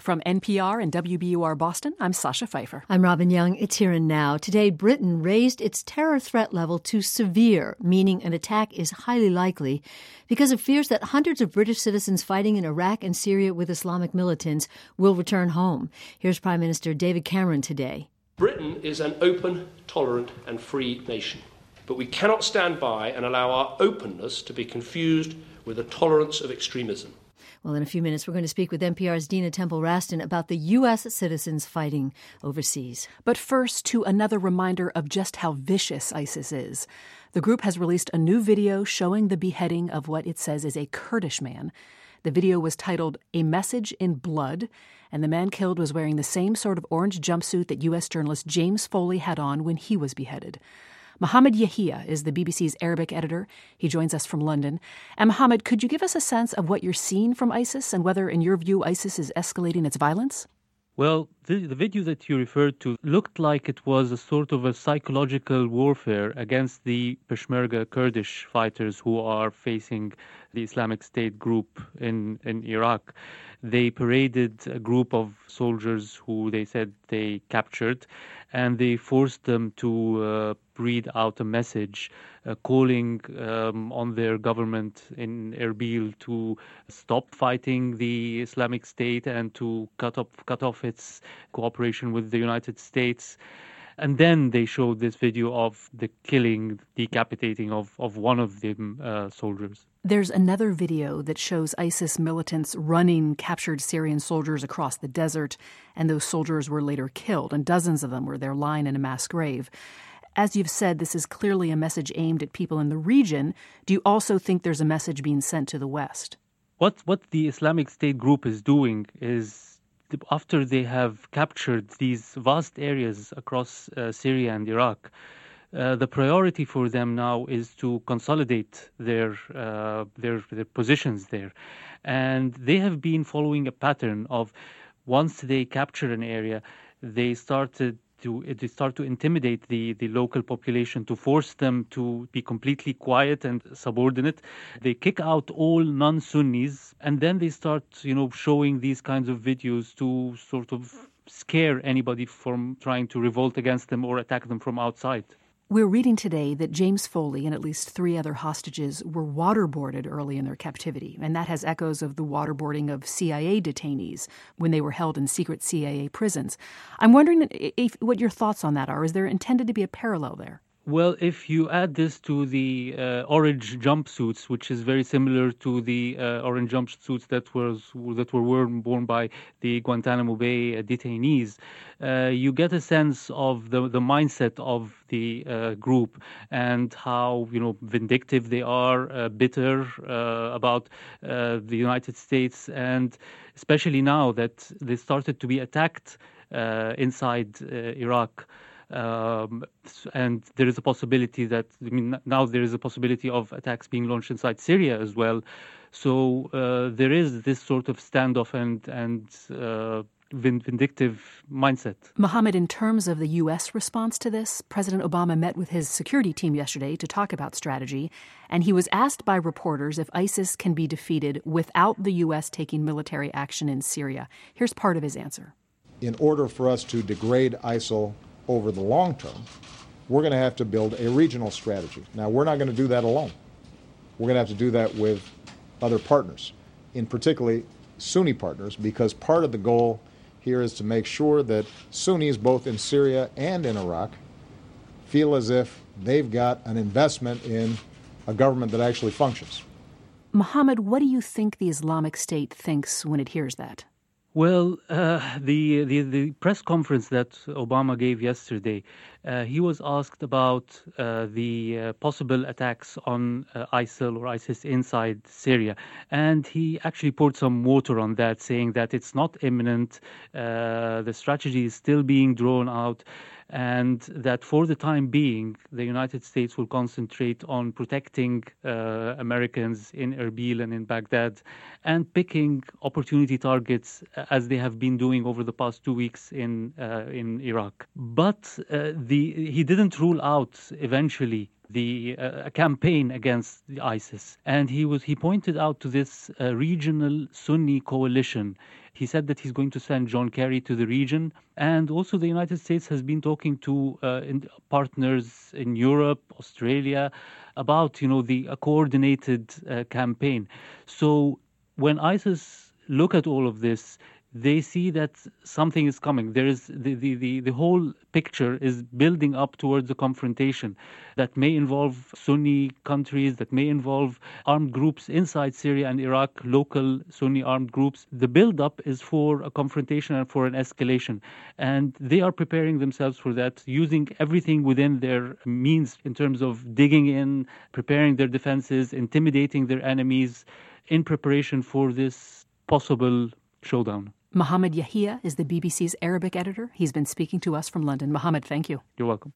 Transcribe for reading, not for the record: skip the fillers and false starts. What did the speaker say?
From NPR and WBUR Boston, I'm Sasha Pfeiffer. I'm Robin Young. It's Here and Now. Today, Britain raised its terror threat level to severe, meaning an attack is highly likely, because of fears that hundreds of British citizens fighting in Iraq and Syria with Islamic militants will return home. Here's Prime Minister David Cameron today. Britain is an open, tolerant and free nation. But we cannot stand by and allow our openness to be confused with a tolerance of extremism. Well, in a few minutes, we're going to speak with NPR's Dina Temple-Raston about the U.S. citizens fighting overseas. But first, to another reminder of just how vicious ISIS is. The group has released a new video showing the beheading of what it says is a Kurdish man. The video was titled A Message in Blood, and the man killed was wearing the same sort of orange jumpsuit that U.S. journalist James Foley had on when he was beheaded. Mohammed Yahia is the BBC's Arabic editor. He joins us from London. And Mohammed, could you give us a sense of what you're seeing from ISIS and whether, in your view, ISIS is escalating its violence? Well, the video that you referred to looked like it was a sort of a psychological warfare against the Peshmerga Kurdish fighters who are facing the Islamic State group in Iraq. They paraded a group of soldiers who they said they captured, and they forced them to read out a message calling on their government in Erbil to stop fighting the Islamic State and to cut off its cooperation with the United States. And then they showed this video of the decapitating of one of the soldiers. There's another video that shows ISIS militants running captured Syrian soldiers across the desert, and those soldiers were later killed, and dozens of them were there lying in a mass grave. As you've said, this is clearly a message aimed at people in the region. Do you also think there's a message being sent to the West? What the Islamic State group is doing is, after they have captured these vast areas across Syria and Iraq, the priority for them now is to consolidate their positions there. And they have been following a pattern of, once they capture an area, they start to intimidate the local population, to force them to be completely quiet and subordinate. They kick out all non-Sunnis, and then they start, showing these kinds of videos to sort of scare anybody from trying to revolt against them or attack them from outside. We're reading today that James Foley and at least 3 other hostages were waterboarded early in their captivity, and that has echoes of the waterboarding of CIA detainees when they were held in secret CIA prisons. I'm wondering what your thoughts on that are. Is there intended to be a parallel there? Well, if you add this to the orange jumpsuits, which is very similar to the orange jumpsuits that were worn by the Guantanamo Bay detainees, you get a sense of the mindset of the group and how vindictive they are, bitter about the United States, and especially now that they started to be attacked inside Iraq. And there is a possibility now there is a possibility of attacks being launched inside Syria as well. So there is this sort of standoff and vindictive mindset. Mohammed, in terms of the U.S. response to this, President Obama met with his security team yesterday to talk about strategy, and he was asked by reporters if ISIS can be defeated without the U.S. taking military action in Syria. Here's part of his answer. In order for us to degrade ISIL over the long term, we're going to have to build a regional strategy. Now, we're not going to do that alone. We're going to have to do that with other partners, in particularly Sunni partners, because part of the goal here is to make sure that Sunnis, both in Syria and in Iraq, feel as if they've got an investment in a government that actually functions. Mohammed, what do you think the Islamic State thinks when it hears that? Well, the press conference that Obama gave yesterday, he was asked about the possible attacks on ISIL or ISIS inside Syria. And he actually poured some water on that, saying that it's not imminent, the strategy is still being drawn out, and that for the time being, the United States will concentrate on protecting Americans in Erbil and in Baghdad and picking opportunity targets as they have been doing over the past 2 weeks in Iraq. But he didn't rule out eventually a campaign against ISIS. And he pointed out to this regional Sunni coalition. He said that he's going to send John Kerry to the region. And also the United States has been talking to partners in Europe, Australia, about, the coordinated campaign. So when ISIS look at all of this, they see that something is coming. There is the whole picture is building up towards a confrontation that may involve Sunni countries, that may involve armed groups inside Syria and Iraq, local Sunni armed groups. The build-up is for a confrontation and for an escalation. And they are preparing themselves for that, using everything within their means in terms of digging in, preparing their defenses, intimidating their enemies in preparation for this possible showdown. Mohammed Yahia is the BBC's Arabic editor. He's been speaking to us from London. Mohammed, thank you. You're welcome.